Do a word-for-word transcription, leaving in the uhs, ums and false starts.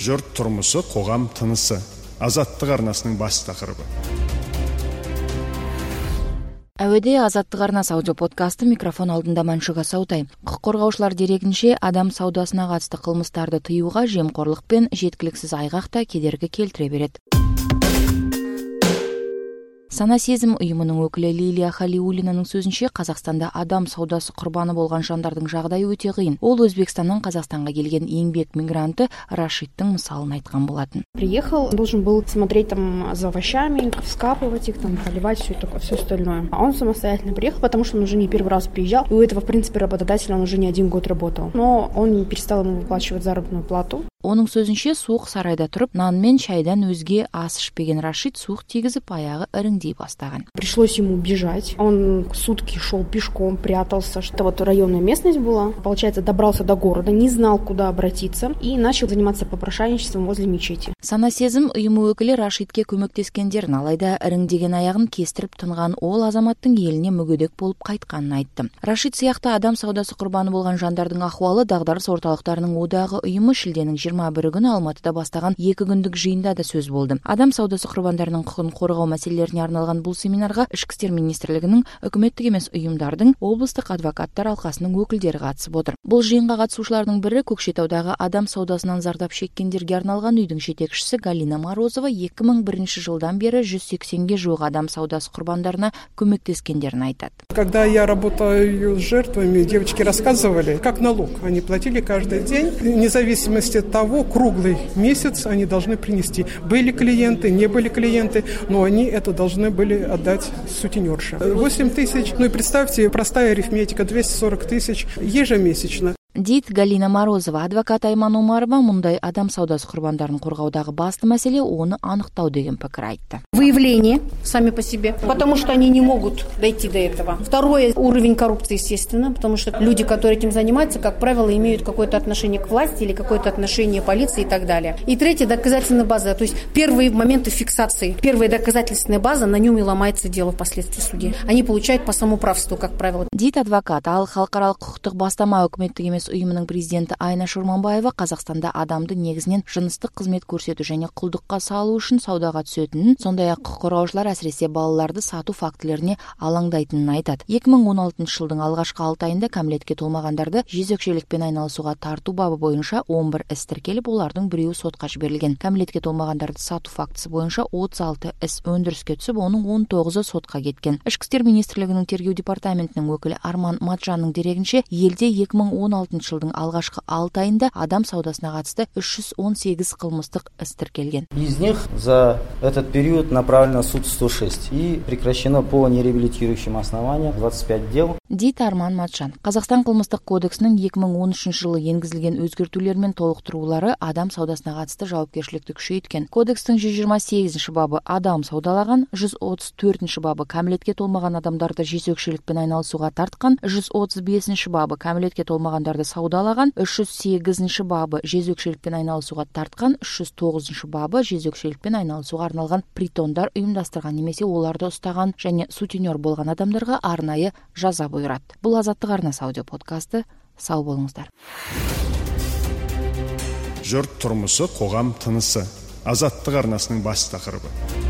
Жұрт тұрмысы, қоғам тынысы. Азаттық арнасының бас тақырыбы. Әуеде Азаттық арнасы аудио подкасты, микрофон алдында Маншуга Саутай. Құқық қорғаушылар дерегінше, адам саудасына қатысты қылмыстарды тыюға жемқорлық пен жеткіліксіз айғақта кедергі келтіре береді. Сана сезім ұйымының өкілі Лилия Халиуллинаның сөзінше, Қазақстанда адам саудасы құрбаны болған жандардың жағдайы өте қиын. Ол Өзбекстаннан Қазақстанға келген еңбек мигранты Рашидтың мысалын айтқан болатын. Приехал, должен был смотреть там за овощами, вскапывать их, там, поливать все такое, все остальное. А он самостоятельно приехал, потому что он уже не первый раз приезжал. И у этого, в принципе, работодателя он уже не один год работал. Но он не перестал ему выплачивать заработную плату. Оның сөзінше, суық сарайда тұрып, нан мен шайдан өзге ас ішпеген Рашид суық тигізіп аяғы іріңдей бастаған. Пришлось ему бежать. Он сутки шел пешком, прятался. Это вот районная местность была. Получается, добрался до города, не знал, куда обратиться, и начал заниматься попрошайничеством возле мечети. Сана сезім ұйымы өкілі Рашидке көмектескендерін, алайда іріңдеген аяғын кестіріп тынған ол азаматтың еліне мүгедек болып қайтқанын айтты. Рашид сияқты адам саудасы құрбаны болған жандардың ахуалы дағдарыс орталықтарының одағы ұйымы шілденің жиырма бірі күні Алматыда бастаған екі күндік жиында да сөз болды. Адам саудасы құрбандарының құқығын қорғау мәселелеріне арналған бұл семинарға Ішкі істер министрлігінің, үкіметтік емес ұйымдардың, облыстық адвокаттар алқасының өкілдері қатысып отыр. Бұл жиынға қатысушылардың бірі Көкшетаудағы адам саудасынан зардап шеккендерге арналған үйдің жетекшісі Галина Морозова екі мың бірінші жылдан бері жүз сексенге жуық адам саудасы құрбандарына көмектескендерін айтады. Когда я работаю с жертвами, девочки рассказывали, как налог. Они платили каждый день, вне зависимости от того, круглый месяц они должны принести. Были клиенты, не были клиенты, но они это должны были отдать сутенерше. восемь тысяч, ну и представьте, простая арифметика, двести сорок тысяч ежемесячно. Дейді Галина Морозова. Адвокат Айман Омарова мұндай адам саудасы құрбандарын қорғаудағы басты мәселе оны анықтау деген пікір айтты. Выявление сами по себе, потому что они не могут дойти до этого. Второе, уровень коррупции, естественно, потому что люди, которые этим занимаются, как правило, имеют какое-то отношение к власти или какое-то отношение к полиции и так далее. И третье, доказательная база, то есть первые моменты фиксации, первая доказательственная база, на нем и ломается дело впоследствии в суде. Они получают по самоуправству, как правило. Дейді адвокат. Ал халықаралық құқықтық бастама үкіметтік емес ұйымының президенті Айна Шурманбаева Қазақстанда адамды негізінен жыныстық қызмет көрсету және құлдыққа салу үшін саудаға түсетінін, сондай-ақ құқық қорғаушылар әсіресе балаларды сату фактілеріне алаңдайтынын айтады. екі мың он алтыншы жылдың алғашқы алты айында кәмелетке толмағандарды жезөкшелікпен айналысуға тарту бабы бойынша он бір іс тіркеліп, олардың біреуі сотқа жіберілген. Кәмелетке толмағандарды сату фактісі бойынша отыз алты іс өндіріске түсіп, оның он тоғызы сотқа кеткен. Ішкі істер министрлігінің тергеу департаментінің өкілі Арман Матжанның дерегінше, елде екі мың он алтыншы жылдың алғашқы алты айында адам саудасына қатысты үш жүз он сегіз қылмыстық іс тіркелген. Из них за этот период направлено в суд сто шесть и прекращено по нереабилитирующим основаниям двадцать пять дел. Дейді Арман Матжан. Қазақстан қылмыстық кодексінің екі мың он үшінші жылы енгізілген өзгертулер мен толықтырулары адам саудасына қатысты жауапкершілікті күшейткен. Кодекстің жүз жиырма сегізінші бабы адам саудалаған, жүз отыз төртінші бабы кәмелетке толмаған адамдарды жезөкшелікпен айналысуға тартқан, жүз отыз бесінші бабы кәмелетке толмағандарды саудалаған, үш жүз сегізінші бабы жезөкшелікпен айналысуға тартқан, үш жүз тоғызыншы бабы жезөкшелікпен айналысуға арналған притондар ұйымдастырған немесе оларды ұстаған және сутенер болған адамдарға арнайы жаза бұйырады. Бұл Азаттық арнасы аудио подкасты. Сау болыңыздар. Жұрт тұрмысы, қоғам тынысы. Азаттық арнасының бас тақырыбы.